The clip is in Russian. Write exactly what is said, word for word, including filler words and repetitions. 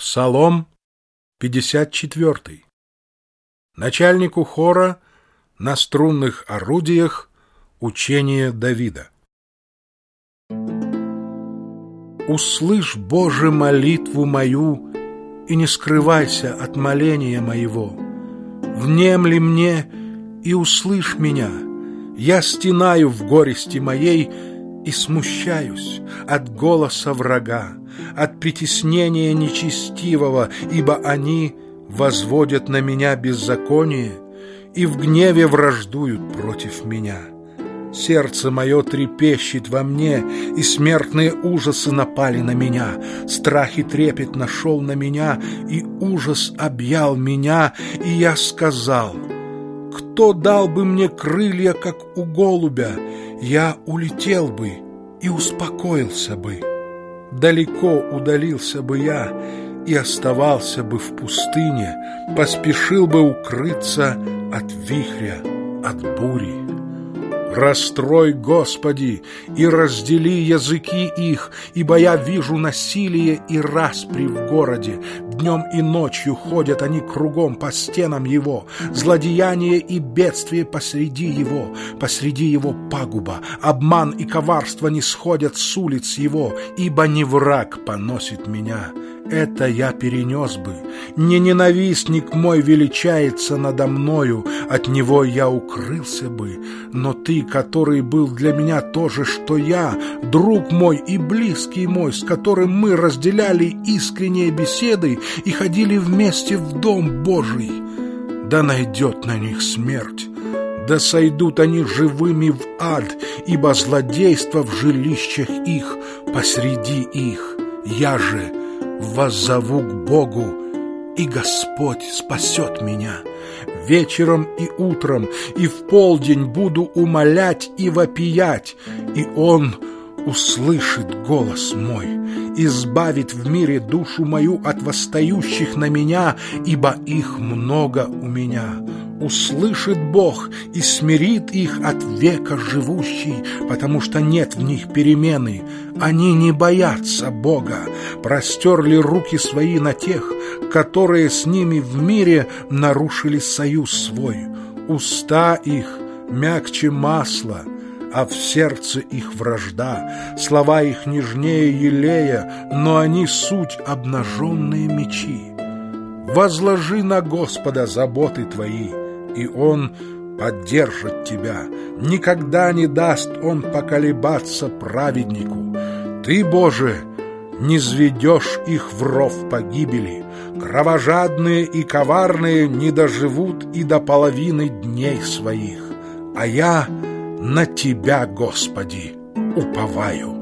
Псалом пятьдесят четвёртый. Начальнику хора на струнных орудиях учение Давида. Услышь, Боже, молитву мою, и не скрывайся от моления моего. Внемли мне и услышь меня. Я стенаю в горести моей и смущаюсь от голоса врага, от притеснения нечестивого, ибо они возводят на меня беззаконие и в гневе враждуют против меня. Сердце мое трепещет во мне, и смертные ужасы напали на меня. Страх и трепет нашел на меня, и ужас объял меня, и я сказал: кто дал бы мне крылья, как у голубя? Я улетел бы и успокоился бы. Далеко удалился бы я и оставался бы в пустыне, поспешил бы укрыться от вихря, от бури. Расстрой, Господи, и раздели языки их, ибо я вижу насилие и распри в городе. Днем и ночью ходят они кругом по стенам его, злодеяние и бедствие посреди его, посреди его пагуба. Обман и коварство не сходят с улиц его, ибо не враг поносит меня. Это я перенес бы. Не ненавистник мой величается надо мною, от него я укрылся бы. Но ты, который был для меня то же, что я, друг мой и близкий мой, с которым мы разделяли искренние беседы и ходили вместе в Дом Божий, да найдет на них смерть, да сойдут они живыми в ад, ибо злодейство в жилищах их, посреди их. Я же воззову к Богу, и Господь спасет меня. Вечером и утром и в полдень буду умолять и вопиять, и Он услышит голос мой, избавит в мире душу мою от восстающих на меня, ибо их много у меня. Услышит Бог и смирит их от века живущий, потому что нет в них перемены. Они не боятся Бога, простерли руки свои на тех, которые с ними в мире нарушили союз свой. Уста их мягче масла, а в сердце их вражда, слова их нежнее елея, но они суть обнаженные мечи. Возложи на Господа заботы твои, и Он поддержит тебя. Никогда не даст Он поколебаться праведнику. Ты, Боже, не зведешь их в ров погибели. Кровожадные и коварные не доживут и до половины дней своих. А я на Тебя, Господи, уповаю.